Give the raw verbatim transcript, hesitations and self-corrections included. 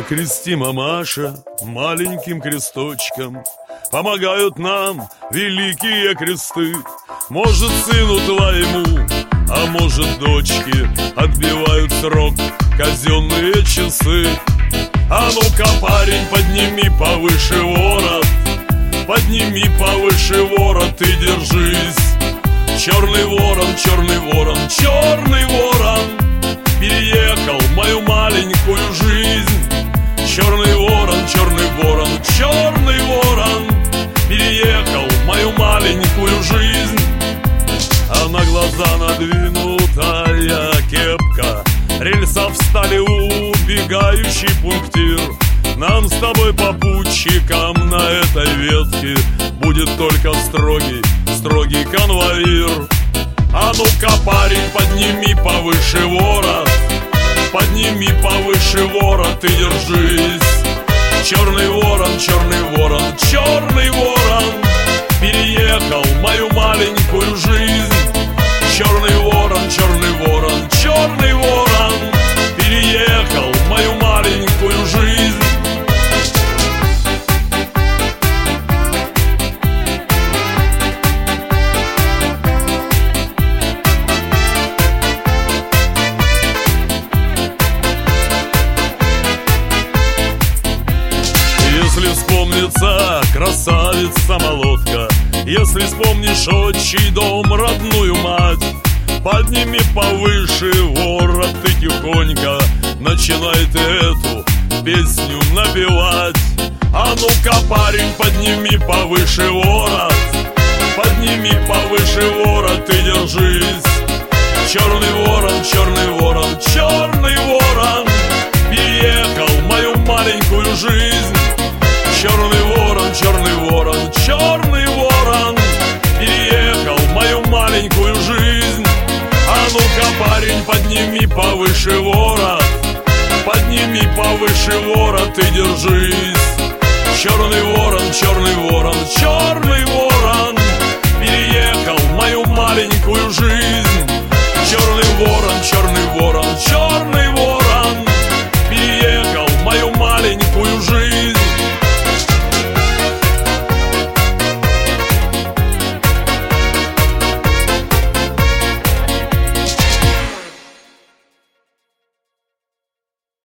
Крести, мамаша, маленьким кресточком, помогают нам великие кресты. Может, сыну твоему, а может, дочке отбивают срок казенные часы. А ну-ка, парень, подними повыше ворот, подними повыше ворот и держись. Черный ворон, черный ворон, черный ворон переехал мою маленькую жизнь. Черный ворон, черный ворон, черный ворон переехал мою маленькую жизнь. А на глаза надвинутая кепка, рельсов стали убегающий пунктир. Нам с тобой, попутчикам, на этой ветке будет только строгий, строгий конвоир. А ну-ка, парень, подними повыше ворот, подними повыше ворот и держись. Черный ворон, черный ворон, черный ворон переехал мою маленькую жизнь. Черный ворон, черный ворон, черный ворон переехал мою маленькую жизнь. Если вспомнится красавица-молодка, если вспомнишь отчий дом, родную мать, подними повыше ворот и тихонько начинай ты эту песню напевать. А ну-ка, парень, подними повыше ворот, подними повыше ворот и держись. Черный ворон, черный ворон, черный ворон переехал мою маленькую жизнь. Черный ворон, черный ворон, черный ворон переехал мою маленькую жизнь. А ну-ка, парень, подними повыше ворот, подними повыше ворот и держись. Черный ворон, черный ворон, черный ворон